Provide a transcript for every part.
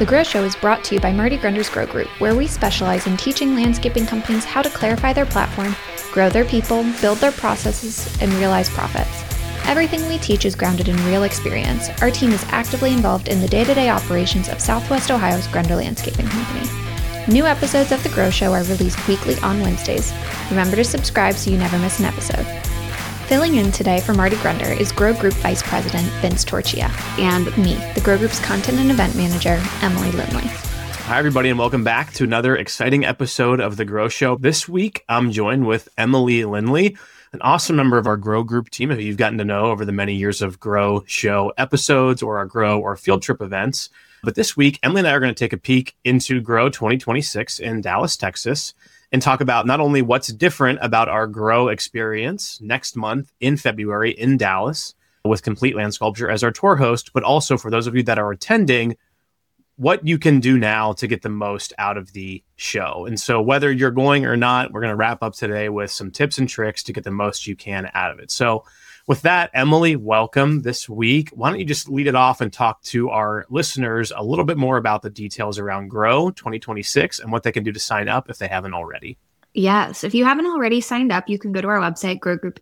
The Grow Show is brought to you by Marty Grunder's Grow Group, where we specialize in teaching landscaping companies how to clarify their platform, grow their people, build their processes, and realize profits. Everything we teach is grounded in real experience. Our team is actively involved in the day-to-day operations of Southwest Ohio's Grunder Landscaping Company. New episodes of The Grow Show are released weekly on Wednesdays. Remember to subscribe so you never miss an episode. Filling in today for Marty Grunder is Grow Group Vice President Vince Torchia, and me, the Grow Group's Content and Event Manager, Emily Lindley. Hi, everybody, and welcome back to another exciting episode of The Grow Show. This week, I'm joined with Emily Lindley, an awesome member of our Grow Group team who you've gotten to know over the many years of Grow Show episodes or our Grow or field trip events. But this week, Emily and I are going to take a peek into Grow 2026 in Dallas, Texas, and talk about not only what's different about our Grow experience next month in February in Dallas with Complete Land Sculpture as our tour host, but also for those of you that are attending, what you can do now to get the most out of the show. And so whether you're going or not, we're going to wrap up today with some tips and tricks to get the most you can out of it. So with that, Emily, welcome this week. Why don't you just lead it off and talk to our listeners a little bit more about the details around Grow 2026 and what they can do to sign up if they haven't already. Yes. If you haven't already signed up, you can go to our website,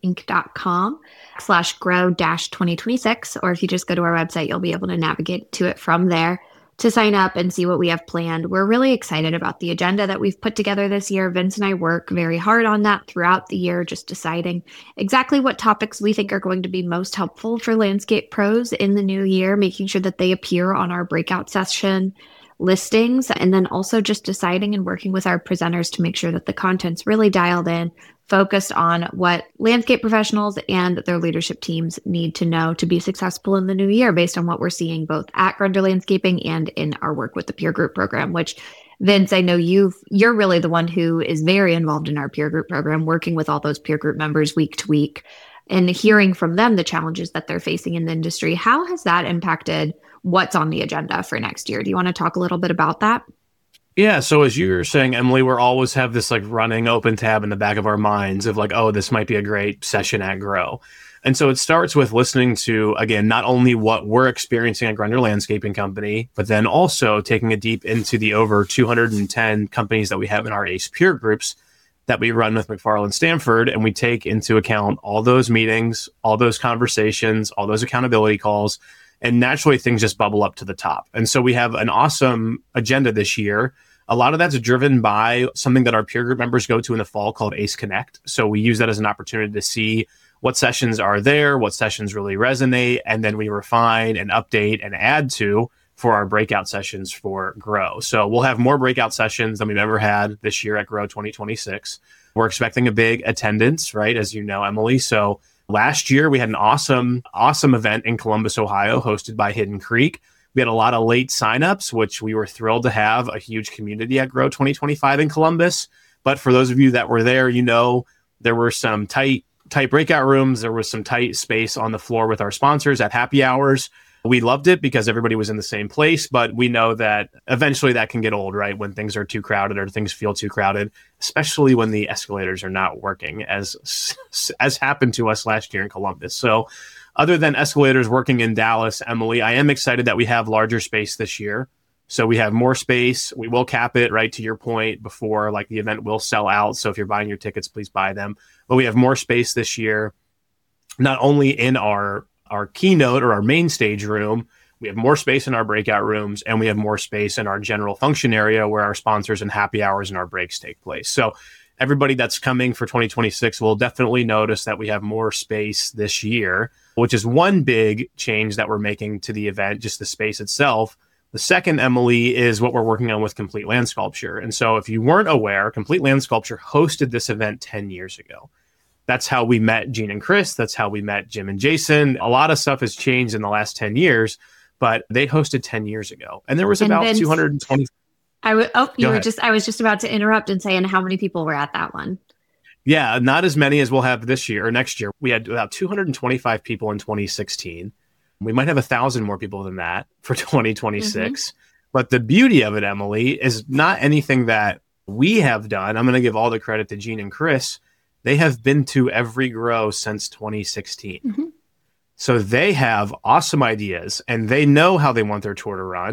growgroupinc.com/grow-2026. Or if you just go to our website, you'll be able to navigate to it from there to sign up and see what we have planned. We're really excited about the agenda that we've put together this year. Vince and I work very hard on that throughout the year, just deciding exactly what topics we think are going to be most helpful for landscape pros in the new year, making sure that they appear on our breakout session listings, and then also just deciding and working with our presenters to make sure that the content's really dialed in, focused on what landscape professionals and their leadership teams need to know to be successful in the new year based on what we're seeing both at Grunder Landscaping and in our work with the peer group program, which Vince, I know you're really the one who is very involved in our peer group program, working with all those peer group members week to week and hearing from them the challenges that they're facing in the industry. How has that impacted what's on the agenda for next year? Do you want to talk a little bit about that? Yeah. So as you were saying, Emily, we're always have this like running open tab in the back of our minds of like, oh, this might be a great session at Grow. And so it starts with listening to, again, not only what we're experiencing at Grunder Landscaping Company, but then also taking a deep into the over 210 companies that we have in our ACE peer groups that we run with McFarland Stanford. And we take into account all those meetings, all those conversations, all those accountability calls, and naturally things just bubble up to the top. And so we have an awesome agenda this year. A lot of that's driven by something that our peer group members go to in the fall called ACE Connect. So we use that as an opportunity to see what sessions are there, what sessions really resonate, and then we refine and update and add to for our breakout sessions for Grow. So we'll have more breakout sessions than we've ever had this year at Grow 2026. We're expecting a big attendance, right? As you know, Emily. So last year we had an awesome event in Columbus, Ohio, hosted by Hidden Creek. We had a lot of late signups, which we were thrilled to have a huge community at Grow 2025 in Columbus. But for those of you that were there, you know, there were some tight breakout rooms. There was some tight space on the floor with our sponsors at happy hours. We loved it because everybody was in the same place, but we know that eventually that can get old, right? When things are too crowded or things feel too crowded, especially when the escalators are not working, as happened to us last year in Columbus. So other than escalators working in Dallas, Emily, I am excited that we have larger space this year. So we have more space. We will cap it, right, to your point before, like the event will sell out. So if you're buying your tickets, please buy them. But we have more space this year, not only in our keynote or our main stage room, we have more space in our breakout rooms, and we have more space in our general function area where our sponsors and happy hours and our breaks take place. So everybody that's coming for 2026 will definitely notice that we have more space this year, which is one big change that we're making to the event, just the space itself. The second, Emily, is what we're working on with Complete Land Sculpture. And so if you weren't aware, Complete Land Sculpture hosted this event 10 years ago. That's how we met Gene and Chris. That's how we met Jim and Jason. A lot of stuff has changed in the last 10 years, but they hosted 10 years ago. And there was about Vince, 220. I was just about to interrupt and say, and how many people were at that one? Yeah, not as many as we'll have this year or next year. We had about 225 people in 2016. We might have 1,000 more people than that for 2026. Mm-hmm. But the beauty of it, Emily, is not anything that we have done. I'm going to give all the credit to Gene and Chris. They have been to every Grow since 2016. Mm-hmm. So they have awesome ideas and they know how they want their tour to run.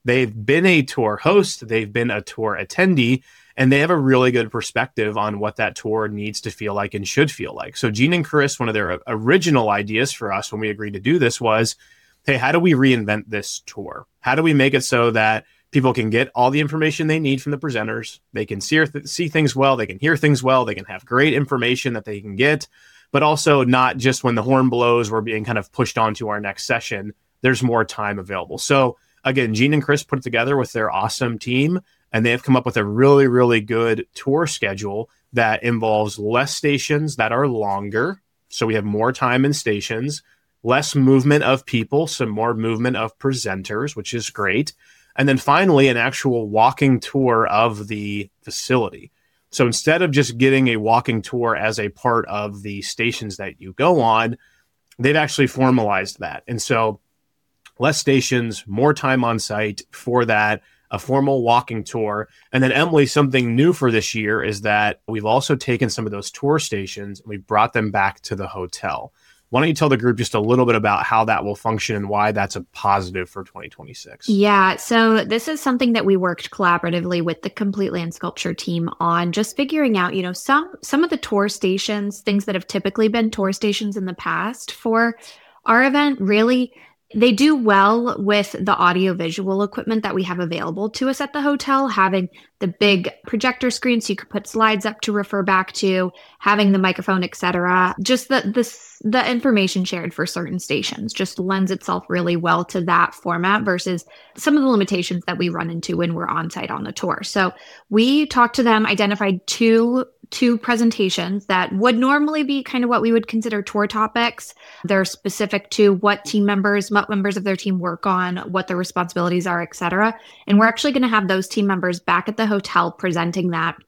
They've been a tour host, they've been a tour attendee, and they have a really good perspective on what that tour needs to feel like and should feel like. So Gene and Chris, one of their original ideas for us when we agreed to do this was, hey, how do we reinvent this tour? How do we make it so that people can get all the information they need from the presenters? They can see things well, they can hear things well, they can have great information that they can get, but also not just when the horn blows, we're being kind of pushed on to our next session. There's more time available. So again, Gene and Chris put it together with their awesome team, and they have come up with a really, really good tour schedule that involves less stations that are longer. So we have more time in stations, less movement of people, some more movement of presenters, which is great. And then finally, an actual walking tour of the facility. So instead of just getting a walking tour as a part of the stations that you go on, they've actually formalized that. And so less stations, more time on site for that, a formal walking tour. And then Emily, something new for this year is that we've also taken some of those tour stations and we brought them back to the hotel. Why don't you tell the group just a little bit about how that will function and why that's a positive for 2026? Yeah, so this is something that we worked collaboratively with the Complete Land Sculpture team on, just figuring out, some of the tour stations, things that have typically been tour stations in the past for our event, really, they do well with the audio-visual equipment that we have available to us at the hotel, having the big projector screen so you could put slides up to refer back to, having the microphone, etc. Just the information shared for certain stations just lends itself really well to that format versus some of the limitations that we run into when we're on site on the tour. So we talked to them, identified two presentations that would normally be kind of what we would consider tour topics. They're specific to what members of their team work on, what their responsibilities are, etc. And we're actually going to have those team members back at the hotel presenting that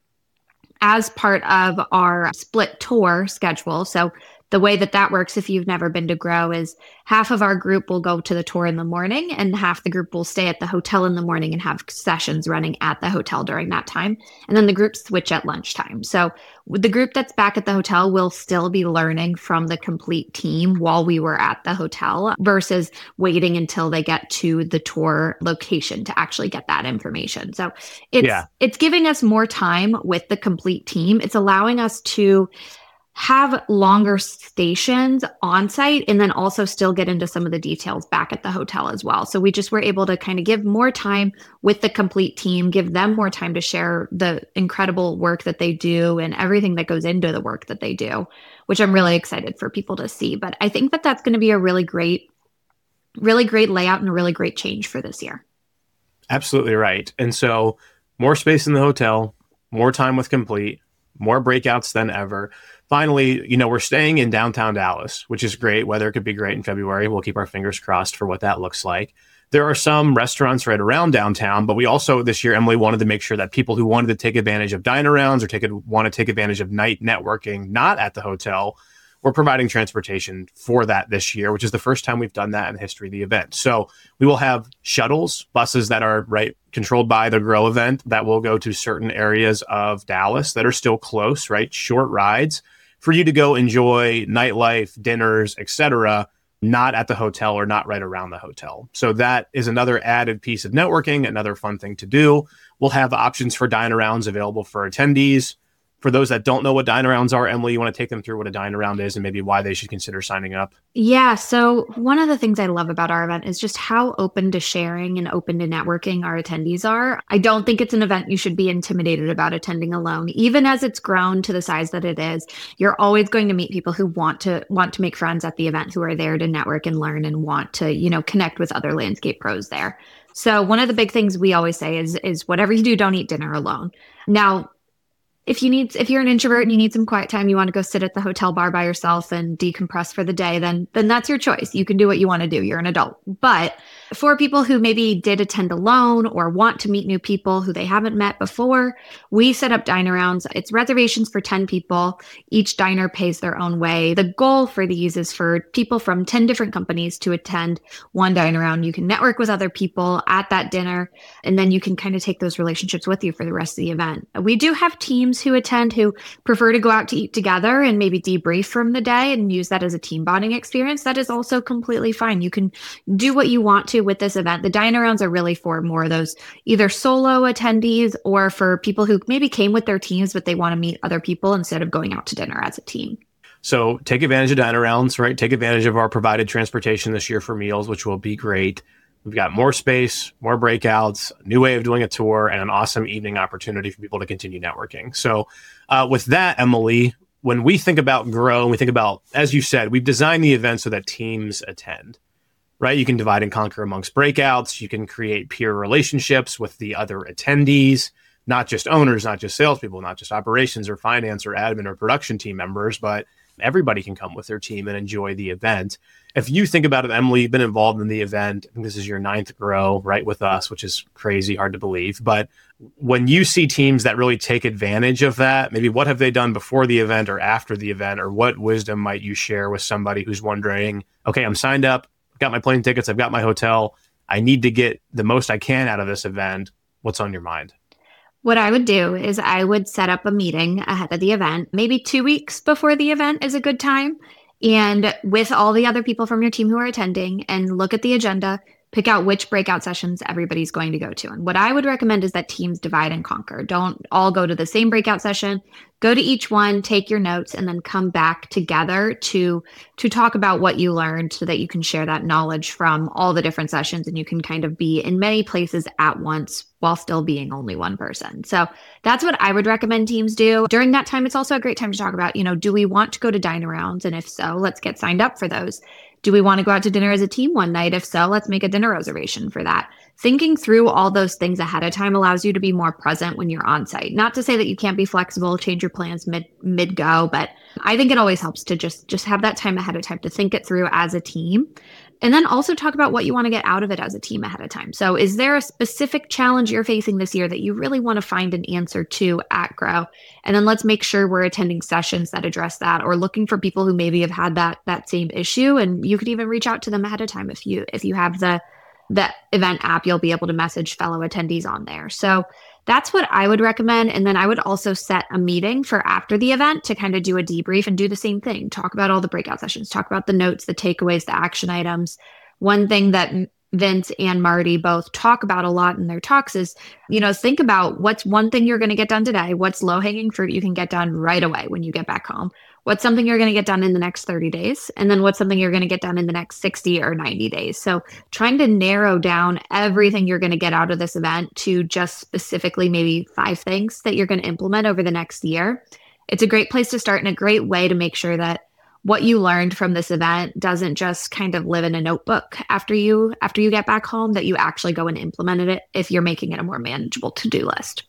as part of our split tour schedule. So the way that works, if you've never been to Grow, is half of our group will go to the tour in the morning and half the group will stay at the hotel in the morning and have sessions running at the hotel during that time. And then the groups switch at lunchtime. So the group that's back at the hotel will still be learning from the complete team while we were at the hotel versus waiting until they get to the tour location to actually get that information. So it's giving us more time with the complete team. It's allowing us to have longer stations on site and then also still get into some of the details back at the hotel as well. So we just were able to kind of give more time with the complete team, give them more time to share the incredible work that they do and everything that goes into the work that they do, which I'm really excited for people to see. But I think that that's going to be a really great layout and a really great change for this year. Absolutely right. And so more space in the hotel, more time with Complete, more breakouts than ever. Finally, we're staying in downtown Dallas, which is great. Weather could be great in February. We'll keep our fingers crossed for what that looks like. There are some restaurants right around downtown, but we also this year, Emily, wanted to make sure that people who wanted to take advantage of dine-arounds or want to take advantage of night networking not at the hotel, we're providing transportation for that this year, which is the first time we've done that in the history of the event. So we will have shuttles, buses that are controlled by the Grow event that will go to certain areas of Dallas that are still close, short rides for you to go enjoy nightlife, dinners, etc., not at the hotel or not right around the hotel. So that is another added piece of networking, another fun thing to do. We'll have options for dine-arounds available for attendees. For those that don't know what dine-arounds are, Emily, you want to take them through what a dine-around is and maybe why they should consider signing up? Yeah, so one of the things I love about our event is just how open to sharing and open to networking our attendees are. I don't think it's an event you should be intimidated about attending alone. Even as it's grown to the size that it is, you're always going to meet people who want to make friends at the event, who are there to network and learn and want to, connect with other landscape pros there. So one of the big things we always say is whatever you do, don't eat dinner alone. Now, if you're an introvert and you need some quiet time, you want to go sit at the hotel bar by yourself and decompress for the day, then that's your choice. You can do what you want to do. You're an adult. But for people who maybe did attend alone or want to meet new people who they haven't met before, we set up dine-arounds. It's reservations for 10 people. Each diner pays their own way. The goal for these is for people from 10 different companies to attend one dine-around. You can network with other people at that dinner, and then you can kind of take those relationships with you for the rest of the event. We do have teams teams who attend who prefer to go out to eat together and maybe debrief from the day and use that as a team bonding experience. That is also completely fine. You can do what you want to with this event. The dine-arounds are really for more of those either solo attendees or for people who maybe came with their teams, but they want to meet other people instead of going out to dinner as a team. So take advantage of dine-arounds, right? Take advantage of our provided transportation this year for meals, which will be great. We've got more space, more breakouts, a new way of doing a tour, and an awesome evening opportunity for people to continue networking. So with that, Emily, when we think about Grow, and we think about, as you said, we've designed the event so that teams attend, right? You can divide and conquer amongst breakouts. You can create peer relationships with the other attendees, not just owners, not just salespeople, not just operations or finance or admin or production team members, but everybody can come with their team and enjoy the event. If you think about it, Emily, you've been involved in the event. I think this is your 9th Grow, right, with us, which is crazy, hard to believe. But when you see teams that really take advantage of that, maybe what have they done before the event or after the event, or what wisdom might you share with somebody who's wondering, okay, I'm signed up, I've got my plane tickets, I've got my hotel, I need to get the most I can out of this event. What's on your mind? What I would do is I would set up a meeting ahead of the event. Maybe 2 weeks before the event is a good time. And with all the other people from your team who are attending, and look at the agenda, pick out which breakout sessions everybody's going to go to. And what I would recommend is that teams divide and conquer. Don't all go to the same breakout session. Go to each one, take your notes, and then come back together to talk about what you learned so that you can share that knowledge from all the different sessions, and you can kind of be in many places at once while still being only one person. So that's what I would recommend teams do. During that time, it's also a great time to talk about, do we want to go to dine-arounds? And if so, let's get signed up for those. Do we want to go out to dinner as a team one night? If so, let's make a dinner reservation for that. Thinking through all those things ahead of time allows you to be more present when you're on site. Not to say that you can't be flexible, change your plans mid-go, but I think it always helps to just have that time ahead of time to think it through as a team. And then also talk about what you want to get out of it as a team ahead of time. So is there a specific challenge you're facing this year that you really want to find an answer to at Grow? And then let's make sure we're attending sessions that address that, or looking for people who maybe have had that same issue. And you could even reach out to them ahead of time. If you have the event app, you'll be able to message fellow attendees on there. So that's what I would recommend. And then I would also set a meeting for after the event to kind of do a debrief and do the same thing. Talk about all the breakout sessions, talk about the notes, the takeaways, the action items. One thing that Vince and Marty both talk about a lot in their talks is, think about what's one thing you're going to get done today. What's low-hanging fruit you can get done right away when you get back home? What's something you're going to get done in the next 30 days? And then what's something you're going to get done in the next 60 or 90 days? So trying to narrow down everything you're going to get out of this event to just specifically maybe 5 things that you're going to implement over the next year. It's a great place to start and a great way to make sure that what you learned from this event doesn't just kind of live in a notebook after you get back home, that you actually go and implement it if you're making it a more manageable to-do list.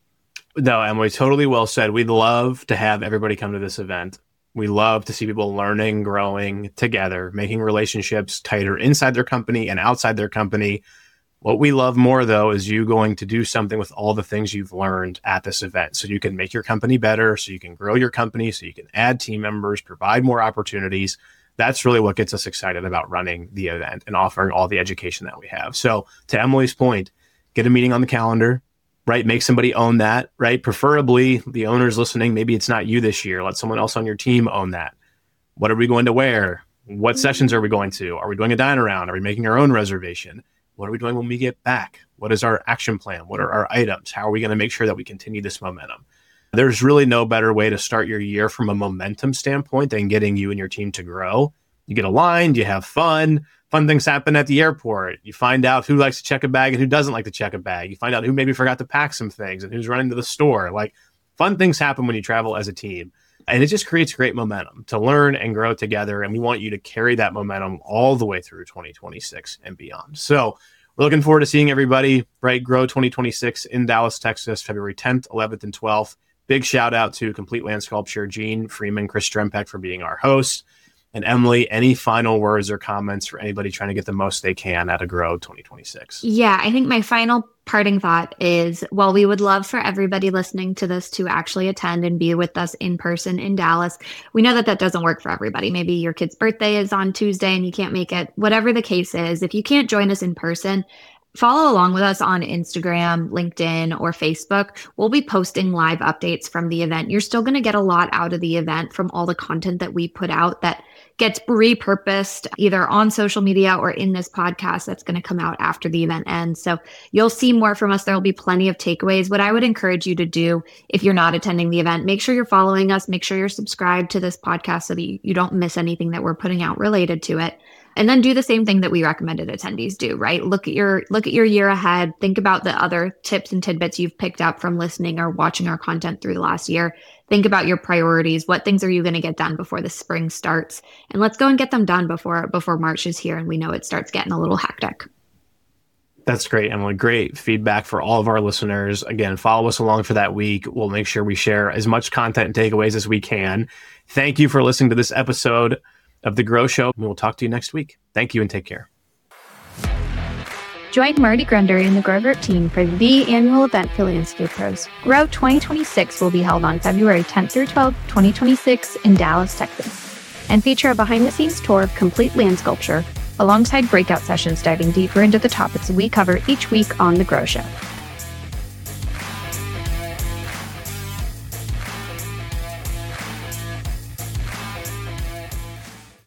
No, Emily, totally well said. We'd love to have everybody come to this event. We love to see people learning, growing together, making relationships tighter inside their company and outside their company. What we love more, though, is you going to do something with all the things you've learned at this event so you can make your company better, so you can grow your company, so you can add team members, provide more opportunities. That's really what gets us excited about running the event and offering all the education that we have. So to Emily's point, get a meeting on the calendar, right? Make somebody own that, right? Preferably the owners listening, maybe it's not you this year. Let someone else on your team own that. What are we going to wear? What sessions are we going to? Are we doing a dine around? Are we making our own reservation? What are we doing when we get back? What is our action plan? What are our items? How are we going to make sure that we continue this momentum? There's really no better way to start your year from a momentum standpoint than getting you and your team to grow. You get aligned, you have fun things happen at the airport. You find out who likes to check a bag and who doesn't like to check a bag. You find out who maybe forgot to pack some things and who's running to the store. Like, fun things happen when you travel as a team. And it just creates great momentum to learn and grow together. And we want you to carry that momentum all the way through 2026 and beyond. So we're looking forward to seeing everybody, right? Grow 2026 in Dallas, Texas, February 10th, 11th, and 12th. Big shout out to Complete Land Sculpture, Gene Freeman, Chris Strempek for being our host. And Emily, any final words or comments for anybody trying to get the most they can out of Grow 2026? Yeah, I think my final parting thought is, while we would love for everybody listening to this to actually attend and be with us in person in Dallas, we know that doesn't work for everybody. Maybe your kid's birthday is on Tuesday and you can't make it. Whatever the case is, if you can't join us in person, Follow along with us on Instagram, LinkedIn, or Facebook. We'll be posting live updates from the event. You're still going to get a lot out of the event from all the content that we put out that gets repurposed either on social media or in this podcast that's going to come out after the event ends. So you'll see more from us. There will be plenty of takeaways. What I would encourage you to do if you're not attending the event, make sure you're following us, make sure you're subscribed to this podcast so that you don't miss anything that we're putting out related to it. And then do the same thing that we recommended attendees do, right? Look at your year ahead. Think about the other tips and tidbits you've picked up from listening or watching our content through the last year. Think about your priorities. What things are you going to get done before the spring starts? And let's go and get them done before March is here and we know it starts getting a little hectic. That's great, Emily. Great feedback for all of our listeners. Again, follow us along for that week. We'll make sure we share as much content and takeaways as we can. Thank you for listening to this episode of The Grow Show. We'll talk to you next week. Thank you and take care. Join Marty Grunder and the Grow Group team for the annual event for landscape pros. Grow 2026 will be held on February 10th through 12th, 2026 in Dallas, Texas, and feature a behind-the-scenes tour of complete land sculpture alongside breakout sessions diving deeper into the topics we cover each week on The Grow Show.